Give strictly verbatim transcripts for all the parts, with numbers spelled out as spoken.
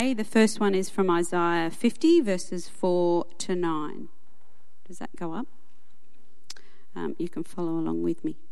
The first one is from Isaiah fifty, verses four to nine. Does that go up? Um, you can follow along with me.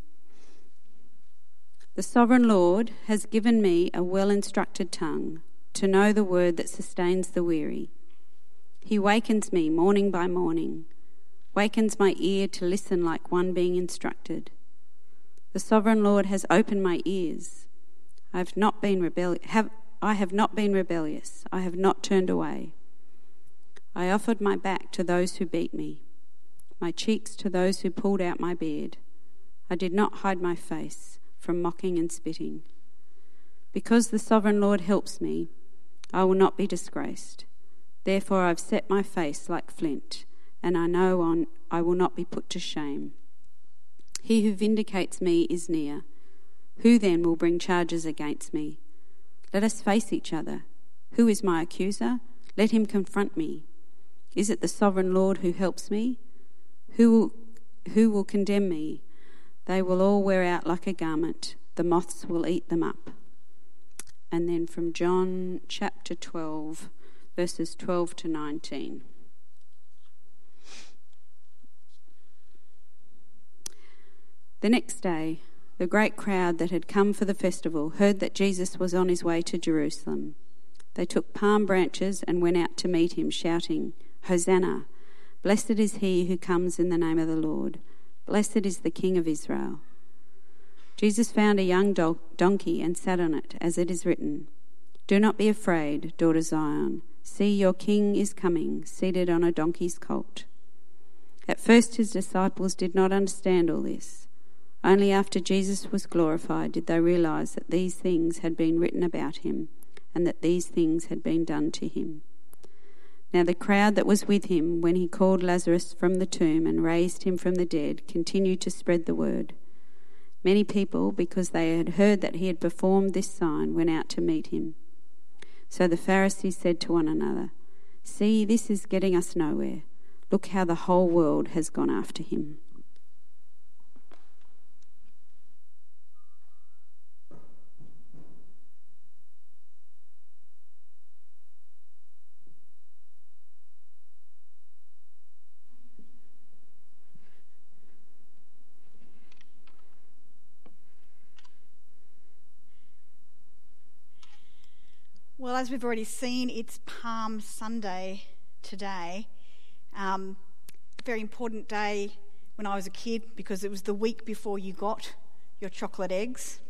The sovereign Lord has given me a well-instructed tongue to know the word that sustains the weary. He wakens me morning by morning, wakens my ear to listen like one being instructed. The sovereign Lord has opened my ears. I have not been rebellious. Have I have not been rebellious. I have not turned away. I offered my back to those who beat me, my cheeks to those who pulled out my beard. I did not hide my face from mocking and spitting. Because the sovereign Lord helps me, I will not be disgraced. Therefore I've set my face like flint, and I know on I will not be put to shame. He who vindicates me is near. Who then will bring charges against me? Let us face each other. Who is my accuser? Let him confront me. Is it the sovereign Lord who helps me? Who will, who will condemn me? They will all wear out like a garment. The moths will eat them up. And then from John chapter twelve, verses twelve to nineteen. The next day, the great crowd that had come for the festival heard that Jesus was on his way to Jerusalem. They took palm branches and went out to meet him, shouting, "Hosanna! Blessed is he who comes in the name of the Lord. Blessed is the King of Israel." Jesus found a young do- donkey and sat on it, as it is written, "Do not be afraid, daughter Zion. See, your king is coming, seated on a donkey's colt." At first his disciples did not understand all this. Only after Jesus was glorified did they realize that these things had been written about him and that these things had been done to him. Now the crowd that was with him when he called Lazarus from the tomb and raised him from the dead continued to spread the word. Many people, because they had heard that he had performed this sign, went out to meet him. So the Pharisees said to one another, "See, this is getting us nowhere. Look how the whole world has gone after him." Well, as we've already seen, it's Palm Sunday today. Um, a very important day when I was a kid because it was the week before you got your chocolate eggs,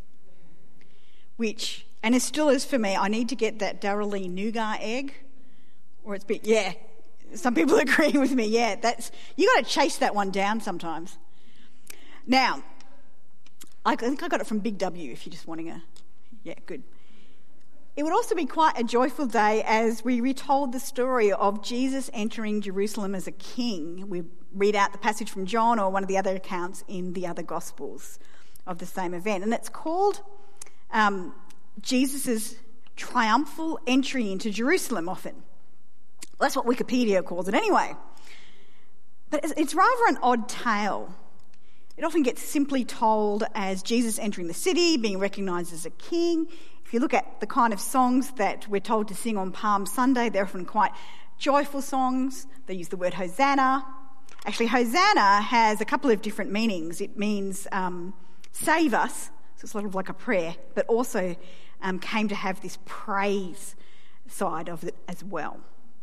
which, and it still is for me, I need to get that Darrell Nougat egg, or it's been, yeah, some people agree with me, yeah, that's, you got to chase that one down sometimes. Now, I think I got it from Big W, if you're just wanting a, yeah, good. It would also be quite a joyful day as we retold the story of Jesus entering Jerusalem as a king. We read out the passage from John or one of the other accounts in the other Gospels of the same event. And it's called um, Jesus' triumphal entry into Jerusalem often. Well, that's what Wikipedia calls it anyway. But it's rather an odd tale. It often gets simply told as Jesus entering the city, being recognised as a king. If you look at the kind of songs that we're told to sing on Palm Sunday, they're often quite joyful songs. They use the word Hosanna. Actually, Hosanna has a couple of different meanings. It means um, save us, so it's sort of like a prayer, but also um, came to have this praise side of it as well.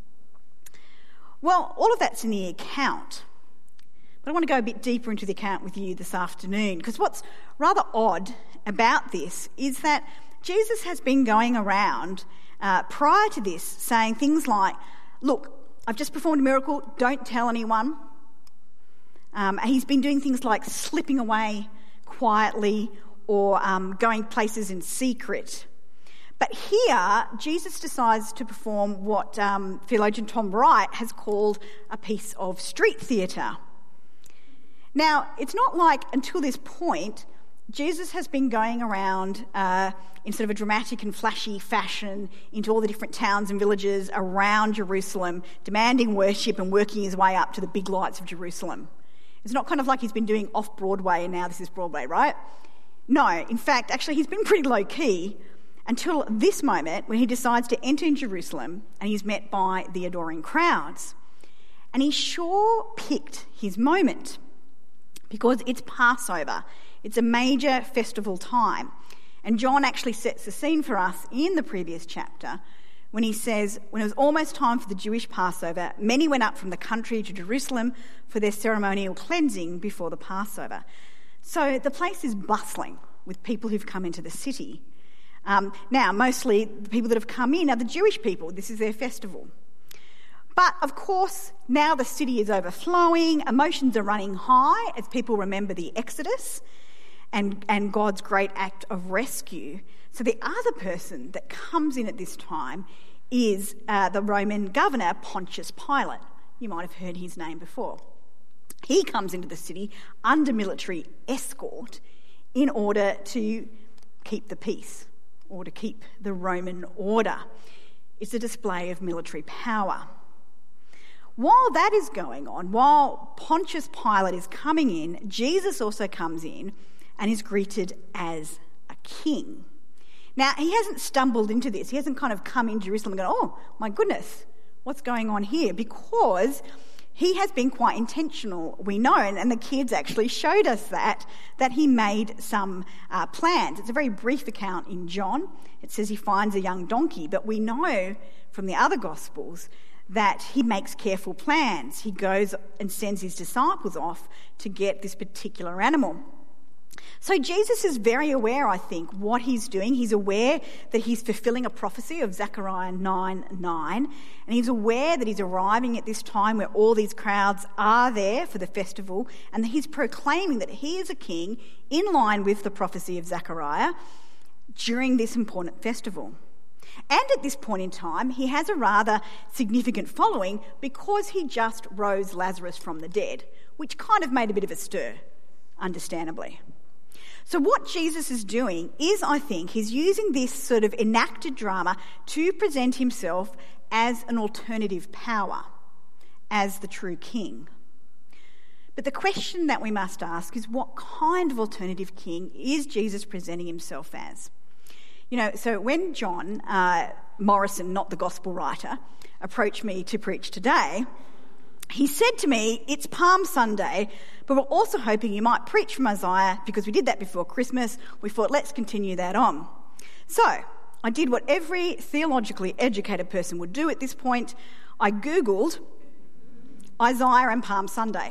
Well, all of that's in the account. But I want to go a bit deeper into the account with you this afternoon, because what's rather odd about this is that Jesus has been going around uh, prior to this saying things like, look, I've just performed a miracle, don't tell anyone. Um, he's been doing things like slipping away quietly or um, going places in secret. But here, Jesus decides to perform what um, theologian Tom Wright has called a piece of street theatre. Now, it's not like until this point Jesus has been going around uh, in sort of a dramatic and flashy fashion into all the different towns and villages around Jerusalem, demanding worship and working his way up to the big lights of Jerusalem. It's not kind of like he's been doing off-Broadway and now this is Broadway, right? No, in fact, actually he's been pretty low-key until this moment when he decides to enter in Jerusalem and he's met by the adoring crowds. And he sure picked his moment because it's Passover. It's a major festival time. And John actually sets the scene for us in the previous chapter when he says, when it was almost time for the Jewish Passover, many went up from the country to Jerusalem for their ceremonial cleansing before the Passover. So the place is bustling with people who've come into the city. Um, now, mostly the people that have come in are the Jewish people. This is their festival. But, of course, now the city is overflowing, emotions are running high as people remember the Exodus and, and God's great act of rescue. So the other person that comes in at this time is uh, the Roman governor, Pontius Pilate. You might have heard his name before. He comes into the city under military escort in order to keep the peace, or to keep the Roman order. It's a display of military power. While that is going on, while Pontius Pilate is coming in, Jesus also comes in and is greeted as a king. Now, he hasn't stumbled into this. He hasn't kind of come in Jerusalem and gone, oh, my goodness, what's going on here? Because he has been quite intentional, we know, and the kids actually showed us that, that he made some uh, plans. It's a very brief account in John. It says he finds a young donkey, but we know from the other Gospels that he makes careful plans. He goes and sends his disciples off to get this particular animal. So Jesus is very aware, I think, what he's doing. He's aware that he's fulfilling a prophecy of Zechariah nine nine, and he's aware that he's arriving at this time where all these crowds are there for the festival, and that he's proclaiming that he is a king in line with the prophecy of Zechariah during this important festival. And at this point in time, he has a rather significant following because he just rose Lazarus from the dead, which kind of made a bit of a stir, understandably. So what Jesus is doing is, I think, he's using this sort of enacted drama to present himself as an alternative power, as the true king. But the question that we must ask is, what kind of alternative king is Jesus presenting himself as? You know, so when John uh, Morrison, not the gospel writer, approached me to preach today, he said to me, it's Palm Sunday, but we're also hoping you might preach from Isaiah because we did that before Christmas. We thought, let's continue that on. So I did what every theologically educated person would do at this point. I Googled Isaiah and Palm Sunday.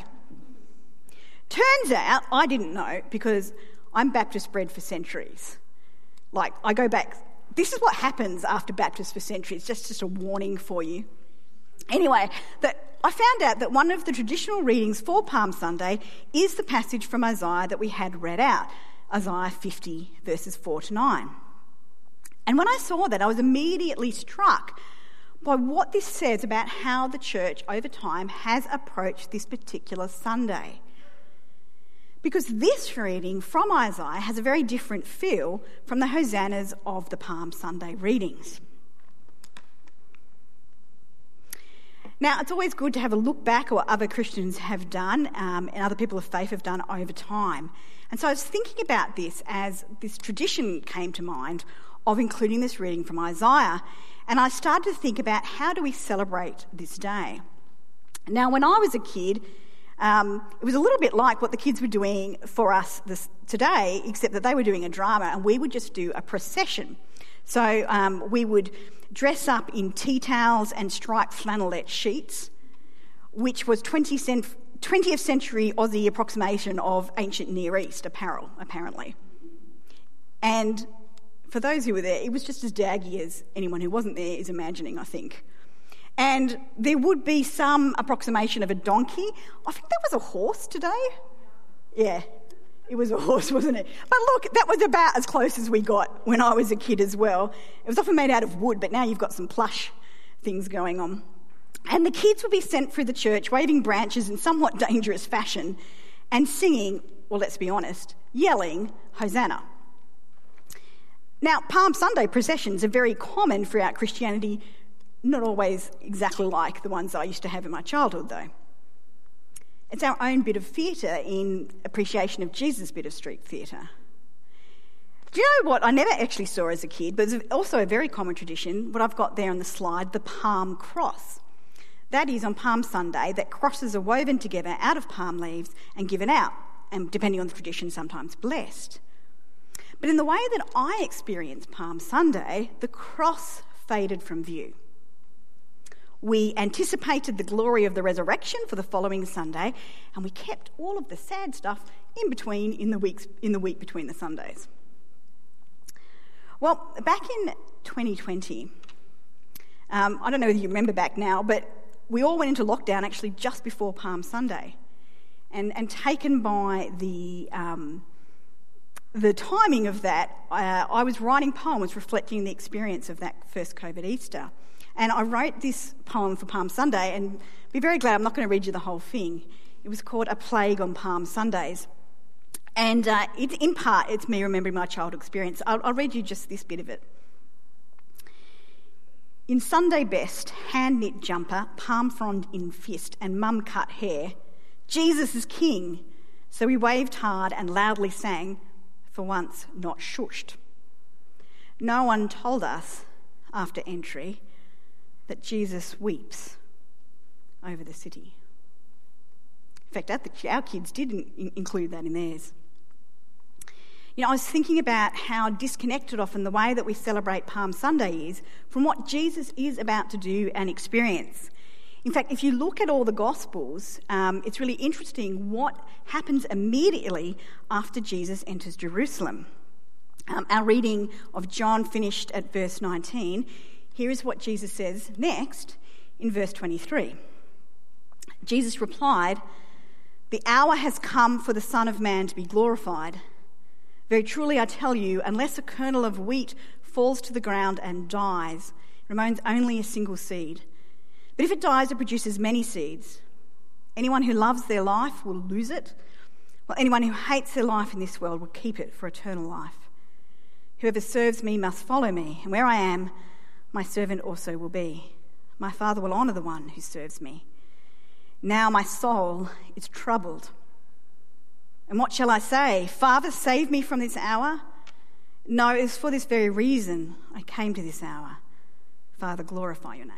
Turns out I didn't know because I'm Baptist bred for centuries. Like, I go back, this is what happens after Baptist for centuries, just, just a warning for you. Anyway, that I found out that one of the traditional readings for Palm Sunday is the passage from Isaiah that we had read out, Isaiah fifty, verses four to nine. And when I saw that, I was immediately struck by what this says about how the church over time has approached this particular Sunday. Because this reading from Isaiah has a very different feel from the hosannas of the Palm Sunday readings. Now, it's always good to have a look back at what other Christians have done um, and other people of faith have done over time. And so I was thinking about this as this tradition came to mind of including this reading from Isaiah, and I started to think about how do we celebrate this day. Now, when I was a kid, um, it was a little bit like what the kids were doing for us this, today, except that they were doing a drama and we would just do a procession. So um, we would dress up in tea towels and striped flannelette sheets, which was twentieth century Aussie approximation of ancient Near East apparel, apparently. And for those who were there, it was just as daggy as anyone who wasn't there is imagining, I think. And there would be some approximation of a donkey. I think that was a horse today. Yeah, it was a horse, wasn't it? But look, that was about as close as we got when I was a kid as well. It was often made out of wood, but now you've got some plush things going on. And the kids would be sent through the church waving branches in somewhat dangerous fashion and singing, well, let's be honest, yelling, Hosanna. Now, Palm Sunday processions are very common throughout Christianity, not always exactly like the ones I used to have in my childhood, though. It's our own bit of theatre in appreciation of Jesus' bit of street theatre. Do you know what I never actually saw as a kid, but it's also a very common tradition, what I've got there on the slide, the palm cross. That is, on Palm Sunday, that crosses are woven together out of palm leaves and given out, and depending on the tradition, sometimes blessed. But in the way that I experienced Palm Sunday, the cross faded from view. We anticipated the glory of the resurrection for the following Sunday, and we kept all of the sad stuff in between in the weeks in the week between the Sundays. Well, back in twenty twenty, um, I don't know whether you remember back now, but we all went into lockdown actually just before Palm Sunday, and and taken by the um, the timing of that, uh, I was writing poems reflecting the experience of that first COVID Easter. And I wrote this poem for Palm Sunday, and be very glad I'm not going to read you the whole thing. It was called A Plague on Palm Sundays. And uh, it, in part, it's me remembering my childhood experience. I'll, I'll read you just this bit of it. In Sunday best, hand-knit jumper, palm frond in fist, and mum-cut hair, Jesus is king. So we waved hard and loudly sang, for once not shushed. No one told us, after entry, that Jesus weeps over the city. In fact, our kids did include that in theirs. You know, I was thinking about how disconnected often the way that we celebrate Palm Sunday is from what Jesus is about to do and experience. In fact, if you look at all the Gospels, um, it's really interesting what happens immediately after Jesus enters Jerusalem. Um, our reading of John finished at verse nineteen. Here is what Jesus says next in verse twenty-three. Jesus replied, "The hour has come for the Son of Man to be glorified. Very truly I tell you, unless a kernel of wheat falls to the ground and dies, it remains only a single seed. But if it dies, it produces many seeds. Anyone who loves their life will lose it, while anyone who hates their life in this world will keep it for eternal life. Whoever serves me must follow me, and where I am, my servant also will be. My Father will honour the one who serves me. Now my soul is troubled. And what shall I say? Father, save me from this hour? No, it is for this very reason I came to this hour. Father, glorify your name."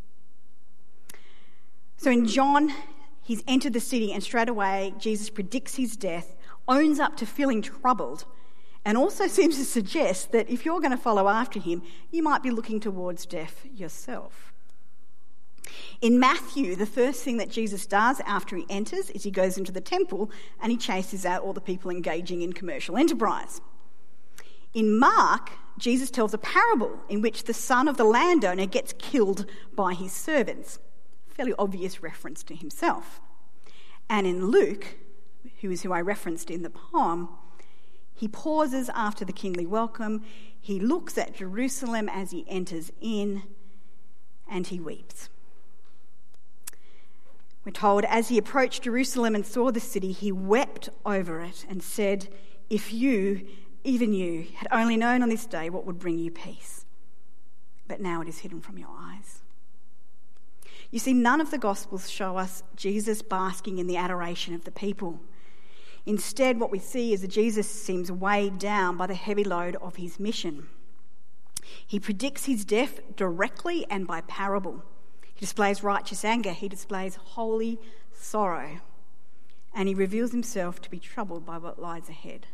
So in John, he's entered the city, and straight away Jesus predicts his death, owns up to feeling troubled, and also seems to suggest that if you're going to follow after him, you might be looking towards death yourself. In Matthew, the first thing that Jesus does after he enters is he goes into the temple and he chases out all the people engaging in commercial enterprise. In Mark, Jesus tells a parable in which the son of the landowner gets killed by his servants. Fairly obvious reference to himself. And in Luke, who is who I referenced in the poem, he pauses after the kingly welcome, he looks at Jerusalem as he enters in, and he weeps. We're told, as he approached Jerusalem and saw the city, he wept over it and said, "If you, even you, had only known on this day what would bring you peace. But now it is hidden from your eyes." You see, none of the Gospels show us Jesus basking in the adoration of the people. Instead, what we see is that Jesus seems weighed down by the heavy load of his mission. He predicts his death directly and by parable. He displays righteous anger, he displays holy sorrow, and he reveals himself to be troubled by what lies ahead.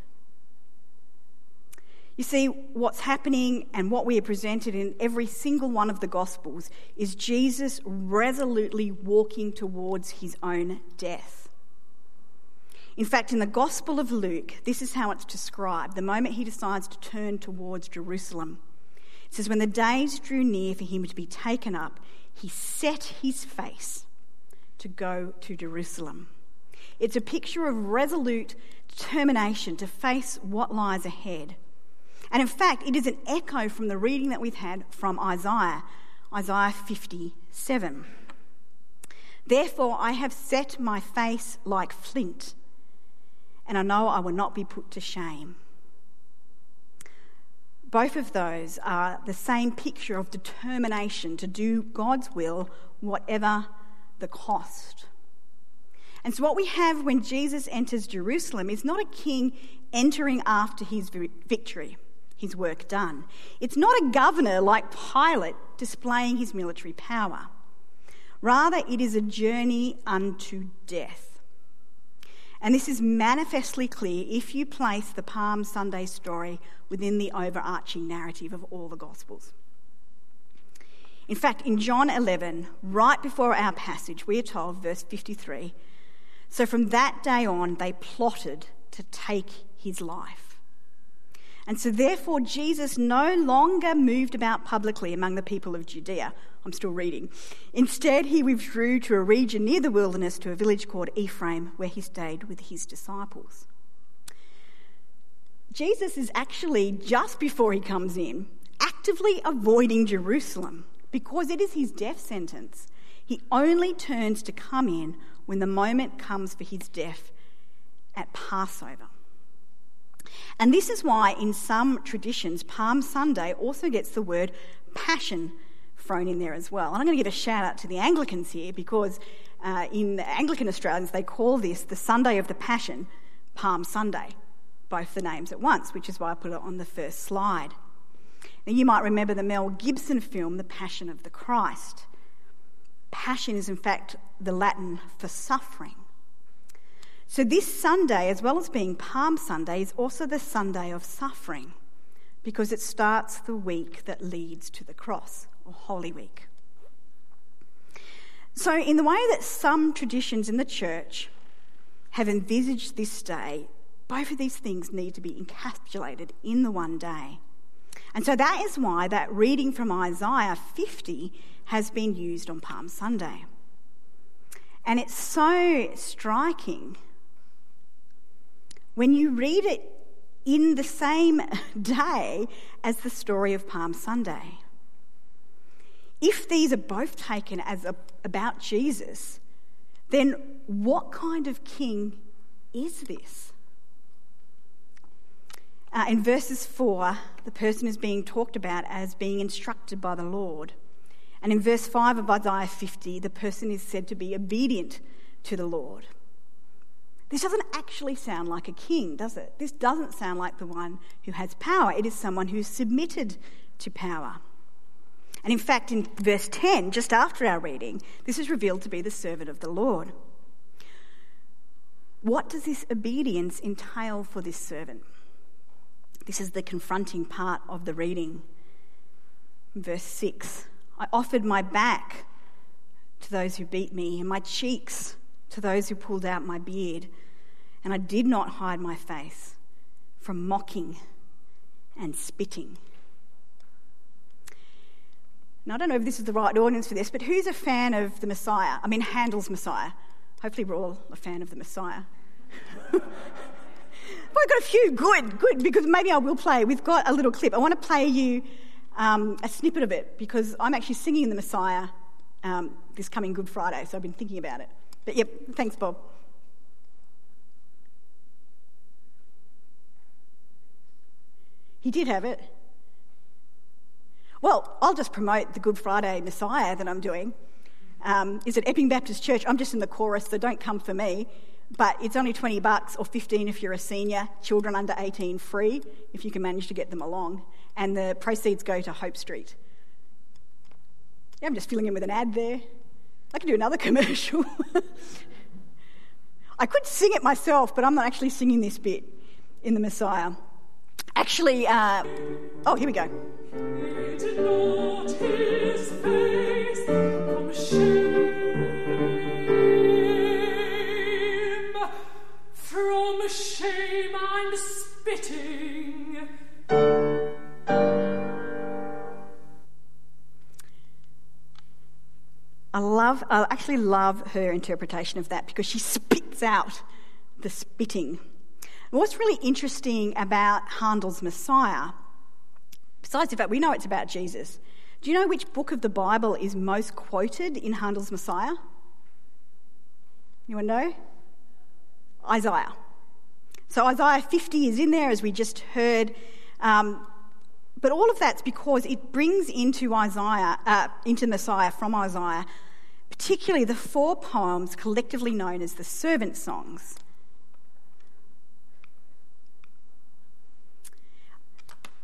You see, what's happening and what we are presented in every single one of the Gospels is Jesus resolutely walking towards his own death. In fact, in the Gospel of Luke, this is how it's described, the moment he decides to turn towards Jerusalem. It says, when the days drew near for him to be taken up, he set his face to go to Jerusalem. It's a picture of resolute determination to face what lies ahead. And in fact, it is an echo from the reading that we've had from Isaiah, Isaiah fifty-seven. "Therefore I have set my face like flint, and I know I will not be put to shame." Both of those are the same picture of determination to do God's will, whatever the cost. And so what we have when Jesus enters Jerusalem is not a king entering after his victory. his work done. It's not a governor like Pilate displaying his military power. Rather, it is a journey unto death. And this is manifestly clear if you place the Palm Sunday story within the overarching narrative of all the Gospels. In fact, in John eleven, right before our passage, we are told, verse fifty-three, so from that day on they plotted to take his life. And so therefore Jesus no longer moved about publicly among the people of Judea. I'm still reading. Instead, he withdrew to a region near the wilderness to a village called Ephraim, where he stayed with his disciples. Jesus is actually, just before he comes in, actively avoiding Jerusalem because it is his death sentence. He only turns to come in when the moment comes for his death at Passover. And this is why in some traditions, Palm Sunday also gets the word passion thrown in there as well. And I'm going to give a shout out to the Anglicans here because uh, in Anglican Australians they call this the Sunday of the Passion, Palm Sunday, both the names at once, which is why I put it on the first slide. Now you might remember the Mel Gibson film, The Passion of the Christ. Passion is in fact the Latin for suffering. So this Sunday, as well as being Palm Sunday, is also the Sunday of suffering because it starts the week that leads to the cross, or Holy Week. So in the way that some traditions in the church have envisaged this day, both of these things need to be encapsulated in the one day. And so that is why that reading from Isaiah fifty has been used on Palm Sunday. And it's so striking when you read it in the same day as the story of Palm Sunday. If these are both taken as a, about Jesus, then what kind of king is this? Uh, in verses four, the person is being talked about as being instructed by the Lord. And in verse five of Isaiah fifty, the person is said to be obedient to the Lord. This doesn't actually sound like a king, does it? This doesn't sound like the one who has power. It is someone who's submitted to power. And in fact, in verse ten, just after our reading, this is revealed to be the servant of the Lord. What does this obedience entail for this servant? This is the confronting part of the reading. Verse six, I offered my back to those who beat me and my cheeks to those who pulled out my beard, and I did not hide my face from mocking and spitting. Now, I don't know if this is the right audience for this, but who's a fan of the Messiah? I mean, Handel's Messiah. Hopefully we're all a fan of the Messiah. Well, I've got a few. Good, good, because maybe I will play. We've got a little clip. I want to play you um, a snippet of it because I'm actually singing the Messiah um, this coming Good Friday, so I've been thinking about it. But yep, thanks, Bob. He did have it. Well, I'll just promote the Good Friday Messiah that I'm doing. Um, it's at Epping Baptist Church. I'm just in the chorus, so don't come for me. But it's only twenty bucks or fifteen if you're a senior. Children under eighteen free if you can manage to get them along. And the proceeds go to Hope Street. Yeah, I'm just filling in with an ad there. I could do another commercial. I could sing it myself, but I'm not actually singing this bit in the Messiah. Actually, uh, oh, here we go. Hid not his face from shame, from shame and spitting. I love, I actually love her interpretation of that because she spits out the spitting. And what's really interesting about Handel's Messiah, besides the fact we know it's about Jesus, do you know which book of the Bible is most quoted in Handel's Messiah? Anyone know? Isaiah. So Isaiah fifty is in there, as we just heard. Um, But all of that's because it brings into Isaiah, uh, into Messiah from Isaiah, particularly the four poems collectively known as the Servant Songs.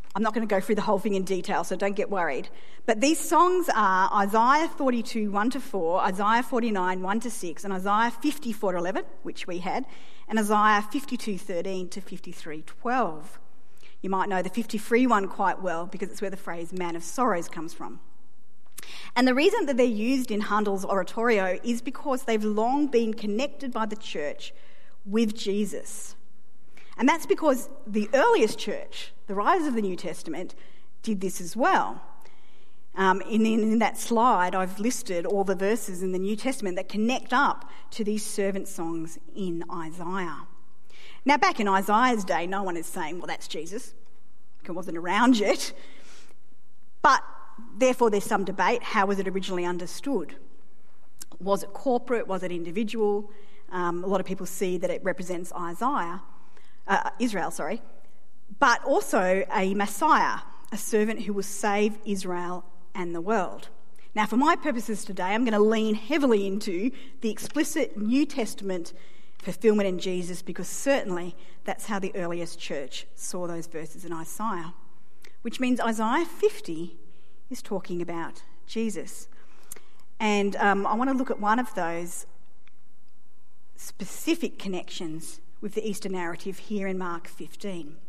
I'm not going to go through the whole thing in detail, so don't get worried. But these songs are Isaiah forty-two, one to four, Isaiah forty-nine, one to six, and Isaiah fifty-four to eleven, which we had, and Isaiah fifty-two, thirteen to fifty-three, twelve. You might know the fifty-three one quite well because it's where the phrase Man of Sorrows comes from. And the reason that they're used in Handel's oratorio is because they've long been connected by the church with Jesus. And that's because the earliest church, the writers of the New Testament, did this as well. Um, in, in that slide, I've listed all the verses in the New Testament that connect up to these servant songs in Isaiah. Now, back in Isaiah's day, no one is saying, well, that's Jesus, because it wasn't around yet. But therefore, there's some debate. How was it originally understood? Was it corporate? Was it individual? Um, a lot of people see that it represents Isaiah, uh, Israel, sorry, but also a Messiah, a servant who will save Israel and the world. Now, for my purposes today, I'm going to lean heavily into the explicit New Testament fulfillment in Jesus, because certainly that's how the earliest church saw those verses in Isaiah, which means Isaiah fifty is talking about Jesus. And um, I want to look at one of those specific connections with the Easter narrative here in Mark fifteen.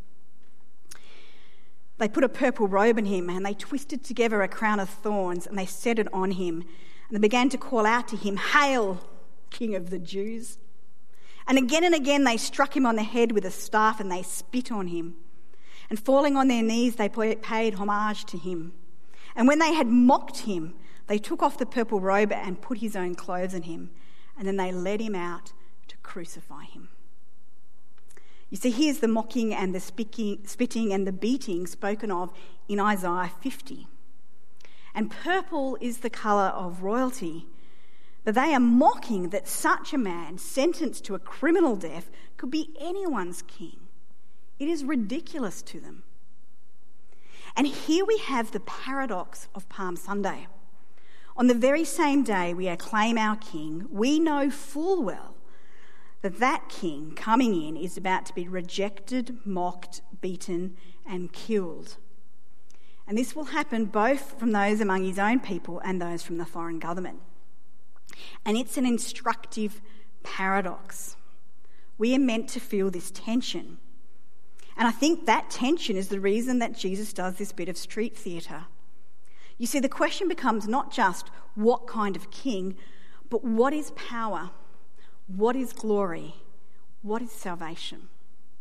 They put a purple robe on him and they twisted together a crown of thorns and they set it on him. And they began to call out to him, "Hail, King of the Jews." And again and again they struck him on the head with a staff and they spit on him. And falling on their knees, they paid homage to him. And when they had mocked him, they took off the purple robe and put his own clothes on him. And then they led him out to crucify him. You see, here's the mocking and the spitting and the beating spoken of in Isaiah fifty. And purple is the colour of royalty. But they are mocking that such a man, sentenced to a criminal death, could be anyone's king. It is ridiculous to them. And here we have the paradox of Palm Sunday. On the very same day we acclaim our king, we know full well that that king coming in is about to be rejected, mocked, beaten, and killed. And this will happen both from those among his own people and those from the foreign government. And it's an instructive paradox. We are meant to feel this tension. And I think that tension is the reason that Jesus does this bit of street theatre. You see, the question becomes not just what kind of king, but what is power? What is glory? What is salvation?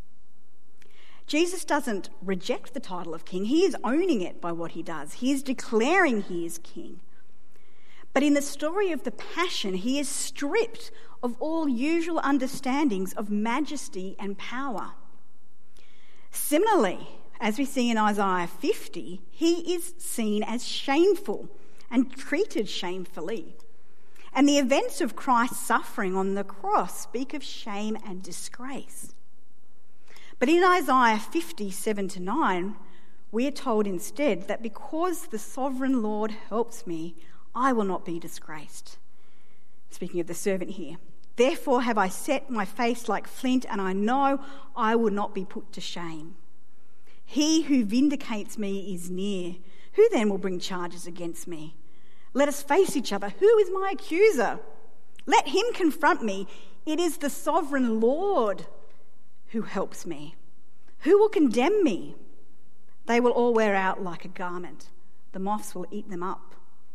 Jesus doesn't reject the title of king. He is owning it by what he does. He is declaring he is king. But in the story of the Passion, he is stripped of all usual understandings of majesty and power. Similarly, as we see in Isaiah fifty, he is seen as shameful and treated shamefully. And the events of Christ's suffering on the cross speak of shame and disgrace. But in Isaiah fifty, seven to nine, we are told instead that because the sovereign Lord helps me, I will not be disgraced. Speaking of the servant here. Therefore have I set my face like flint, and I know I will not be put to shame. He who vindicates me is near. Who then will bring charges against me? Let us face each other. Who is my accuser? Let him confront me. It is the sovereign Lord who helps me. Who will condemn me? They will all wear out like a garment. The moths will eat them up.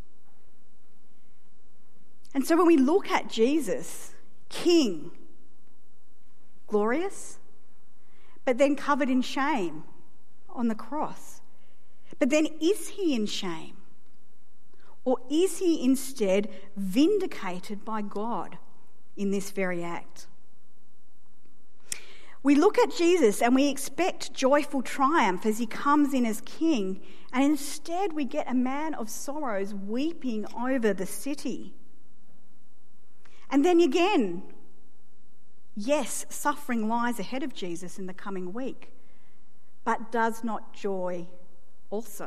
And so when we look at Jesus, King, glorious, but then covered in shame on the cross. But then is he in shame? Or is he instead vindicated by God in this very act? We look at Jesus and we expect joyful triumph as he comes in as king, and instead we get a man of sorrows weeping over the city. And then again, yes, suffering lies ahead of Jesus in the coming week, but does not joy also?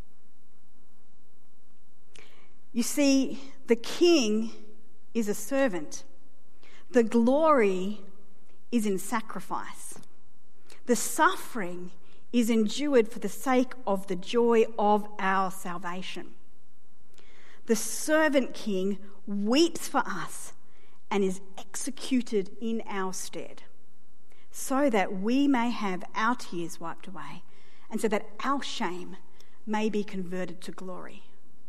You see, the king is a servant. The glory is in sacrifice. The suffering is endured for the sake of the joy of our salvation. The servant king weeps for us and is executed in our stead, so that we may have our tears wiped away, and so that our shame may be converted to glory.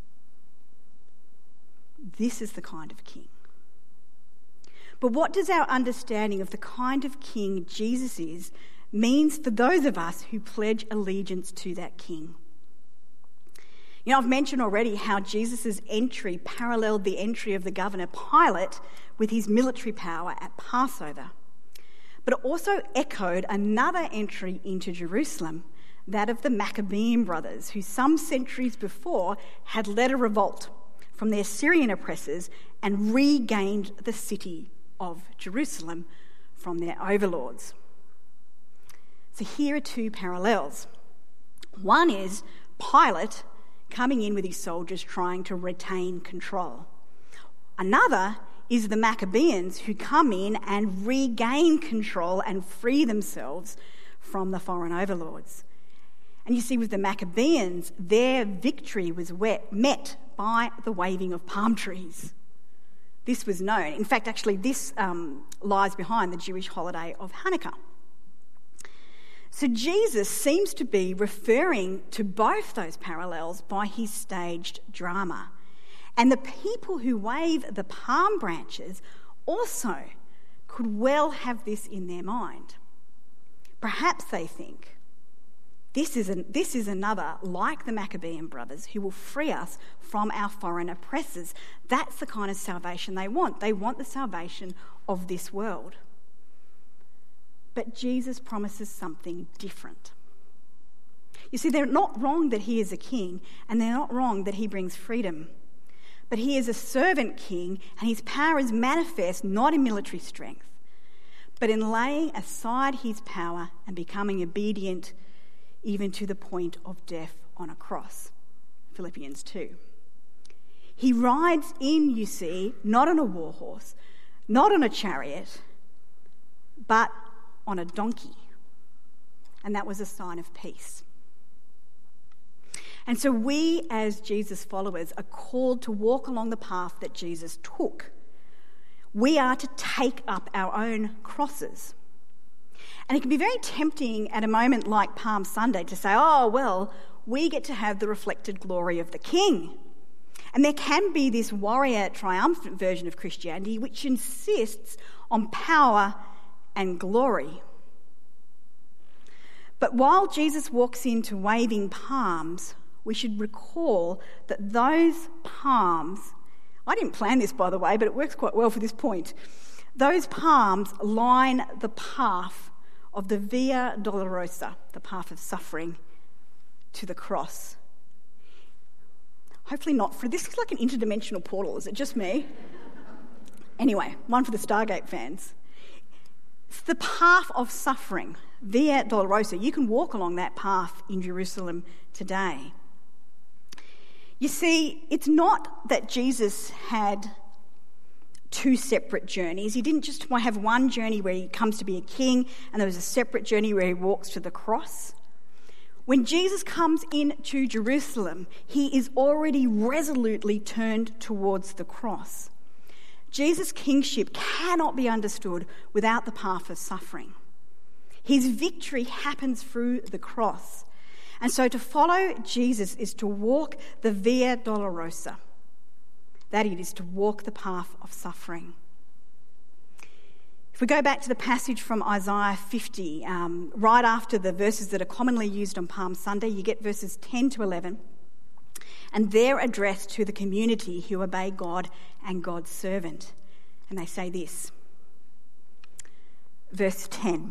This is the kind of king. But what does our understanding of the kind of king Jesus is means for those of us who pledge allegiance to that king? You know, I've mentioned already how Jesus' entry paralleled the entry of the governor Pilate with his military power at Passover. But it also echoed another entry into Jerusalem, that of the Maccabean brothers, who some centuries before had led a revolt from their Syrian oppressors and regained the city of Jerusalem from their overlords. So here are two parallels. One is Pilate coming in with his soldiers trying to retain control. Another is the Maccabeans who come in and regain control and free themselves from the foreign overlords. And you see, with the Maccabeans, their victory was wet, met by the waving of palm trees. This was known. In fact, actually, this um, lies behind the Jewish holiday of Hanukkah. So Jesus seems to be referring to both those parallels by his staged drama. And the people who wave the palm branches also could well have this in their mind. Perhaps they think, This is, an, this is another like the Maccabean brothers who will free us from our foreign oppressors. That's the kind of salvation they want. They want the salvation of this world. But Jesus promises something different. You see, they're not wrong that he is a king, and they're not wrong that he brings freedom. But he is a servant king, and his power is manifest not in military strength, but in laying aside his power and becoming obedient even to the point of death on a cross. Philippians two. He rides in, you see, not on a war horse, not on a chariot, but on a donkey. And that was a sign of peace. And so we, as Jesus followers, are called to walk along the path that Jesus took. We are to take up our own crosses. And it can be very tempting at a moment like Palm Sunday to say, oh, well, we get to have the reflected glory of the King. And there can be this warrior triumphant version of Christianity which insists on power and glory. But while Jesus walks into waving palms, we should recall that those palms, I didn't plan this by the way, but it works quite well for this point, those palms line the path of the Via Dolorosa, the path of suffering, to the cross. Hopefully not, for this is like an interdimensional portal. Is it just me? Anyway, one for the Stargate fans. It's the path of suffering, Via Dolorosa. You can walk along that path in Jerusalem today. You see, it's not that Jesus had two separate journeys. He didn't just have one journey where he comes to be a king and there was a separate journey where he walks to the cross. When Jesus comes into Jerusalem, he is already resolutely turned towards the cross. Jesus' kingship cannot be understood without the path of suffering. His victory happens through the cross. And so to follow Jesus is to walk the Via Dolorosa. That it is to walk the path of suffering. If we go back to the passage from Isaiah fifty, um, right after the verses that are commonly used on Palm Sunday, you get verses ten to eleven, and they're addressed to the community who obey God and God's servant. And they say this, verse ten,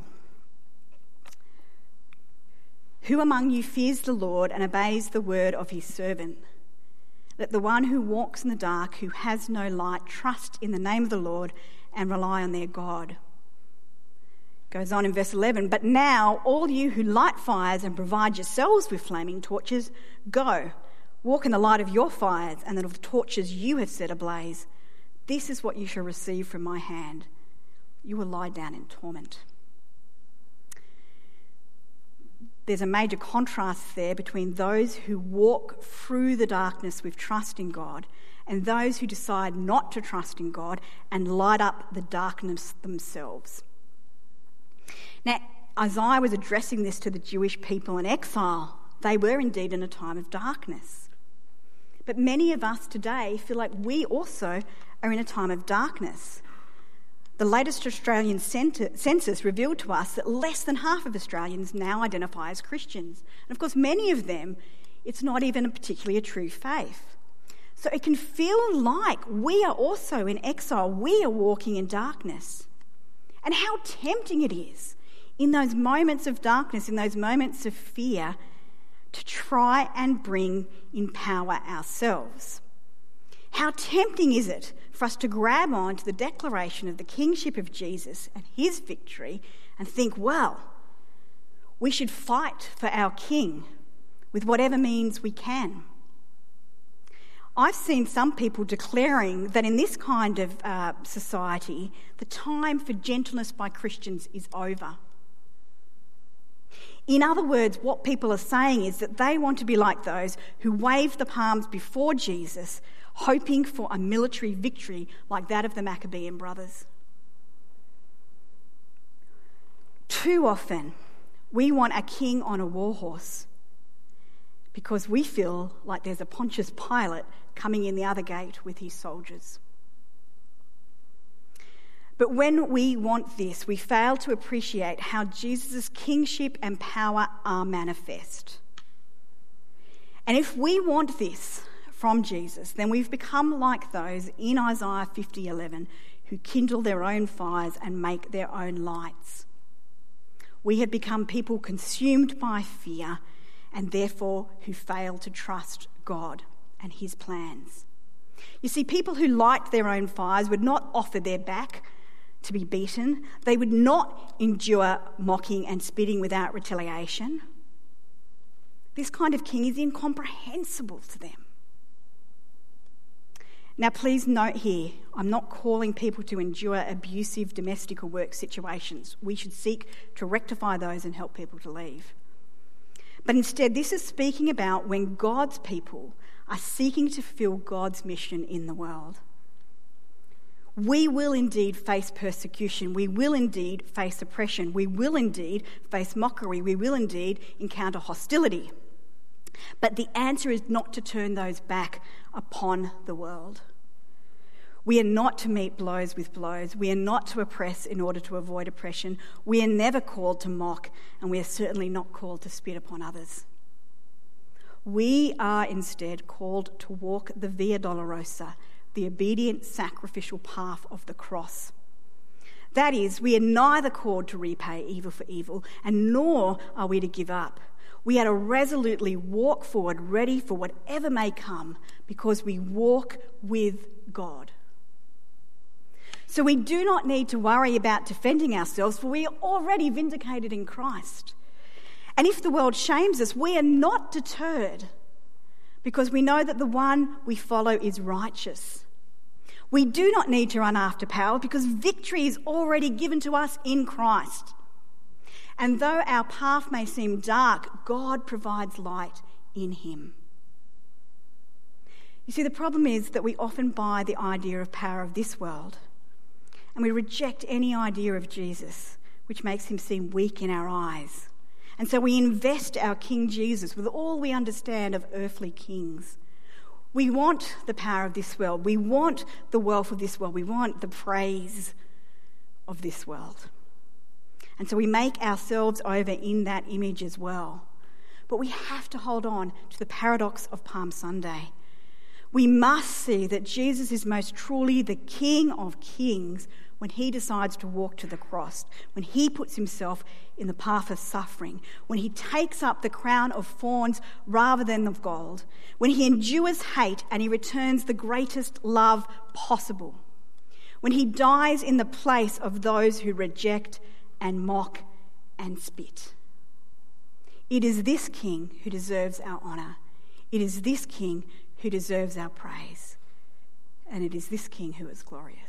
"Who among you fears the Lord and obeys the word of his servant? Let the one who walks in the dark, who has no light, trust in the name of the Lord and rely on their God." Goes on in verse eleven, "But now all you who light fires and provide yourselves with flaming torches, go, walk in the light of your fires and of the torches you have set ablaze. This is what you shall receive from my hand. You will lie down in torment." there's a major contrast there between those who walk through the darkness with trust in God and those who decide not to trust in God and light up the darkness themselves. Now, Isaiah was addressing this to the Jewish people in exile. They were indeed in a time of darkness. But many of us today feel like we also are in a time of darkness. The latest Australian census revealed to us that less than half of Australians now identify as Christians. And of course, many of them, it's not even a particularly a true faith. So it can feel like we are also in exile. We are walking in darkness. And how tempting it is in those moments of darkness, in those moments of fear, to try and bring in power ourselves. How tempting is it for us to grab on to the declaration of the kingship of Jesus and his victory and think, well, we should fight for our king with whatever means we can. I've seen some people declaring that in this kind of uh, society, the time for gentleness by Christians is over. In other words, what people are saying is that they want to be like those who wave the palms before Jesus, hoping for a military victory like that of the Maccabean brothers. Too often, we want a king on a war horse because we feel like there's a Pontius Pilate coming in the other gate with his soldiers. But when we want this, we fail to appreciate how Jesus' kingship and power are manifest. And if we want this from Jesus, then we've become like those in Isaiah fifty eleven who kindle their own fires and make their own lights. We have become people consumed by fear and therefore who fail to trust God and his plans. You see, people who light their own fires would not offer their back to be beaten. They would not endure mocking and spitting without retaliation. This kind of king is incomprehensible to them. Now, please note here, I'm not calling people to endure abusive domestic or work situations. We should seek to rectify those and help people to leave. But instead, this is speaking about when God's people are seeking to fulfill God's mission in the world. We will indeed face persecution. We will indeed face oppression. We will indeed face mockery. We will indeed encounter hostility. But the answer is not to turn those back upon the world. We are not to meet blows with blows. We are not to oppress in order to avoid oppression. We are never called to mock, and we are certainly not called to spit upon others. We are instead called to walk the Via Dolorosa, the obedient sacrificial path of the cross. That is, we are neither called to repay evil for evil, and nor are we to give up. We are to resolutely walk forward, ready for whatever may come, because we walk with God. So we do not need to worry about defending ourselves, for we are already vindicated in Christ. And if the world shames us, we are not deterred, because we know that the one we follow is righteous. We do not need to run after power, because victory is already given to us in Christ. And though our path may seem dark, God provides light in him. You see, the problem is that we often buy the idea of power of this world, and we reject any idea of Jesus, which makes him seem weak in our eyes. And so we invest our King Jesus with all we understand of earthly kings. We want the power of this world. We want the wealth of this world. We want the praise of this world. And so we make ourselves over in that image as well. But we have to hold on to the paradox of Palm Sunday. We must see that Jesus is most truly the King of Kings when he decides to walk to the cross, when he puts himself in the path of suffering, when he takes up the crown of thorns rather than of gold, when he endures hate and he returns the greatest love possible, when he dies in the place of those who reject and mock and spit. It is this King who deserves our honour. It is this King who deserves our praise. And it is this King who is glorious.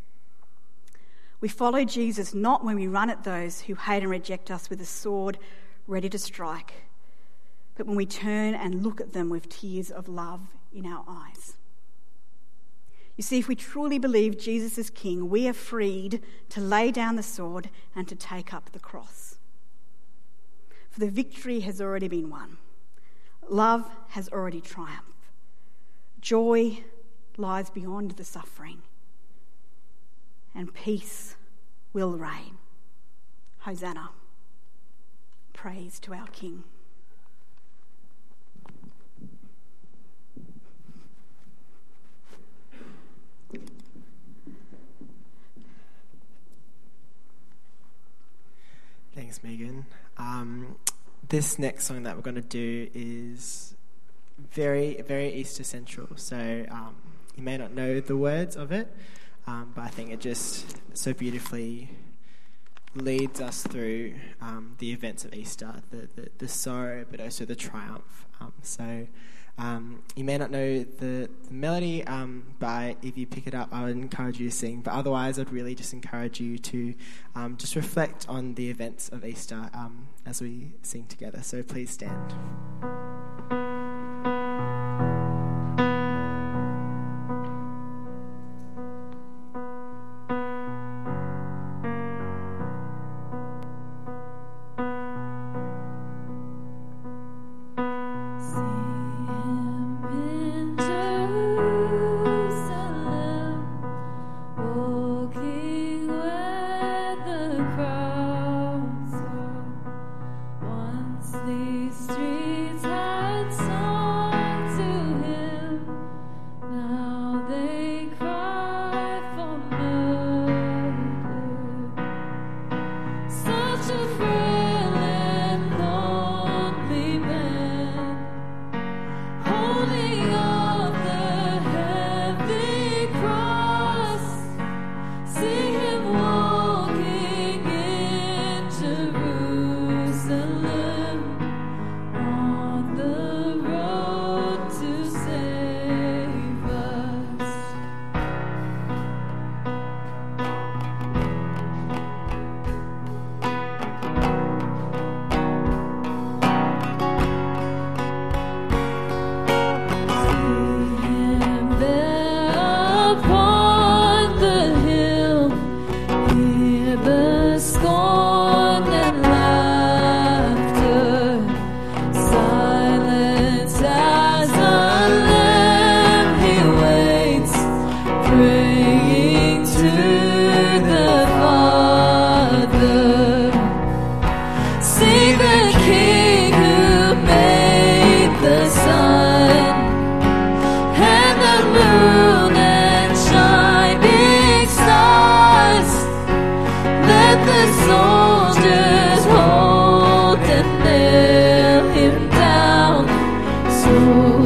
We follow Jesus not when we run at those who hate and reject us with a sword ready to strike, but when we turn and look at them with tears of love in our eyes. You see, if we truly believe Jesus is King, we are freed to lay down the sword and to take up the cross. For the victory has already been won. Love has already triumphed. Joy lies beyond the suffering, and peace will reign. Hosanna. Praise to our King. Thanks, Megan. Um, this next song that we're going to do is very, very Easter central. So um, you may not know the words of it, um, but I think it just so beautifully leads us through um, the events of Easter, the, the, the sorrow, but also the triumph. Um, so um, you may not know the, the melody, um, but if you pick it up, I would encourage you to sing. But otherwise, I'd really just encourage you to um, just reflect on the events of Easter um, as we sing together. So please stand. Pray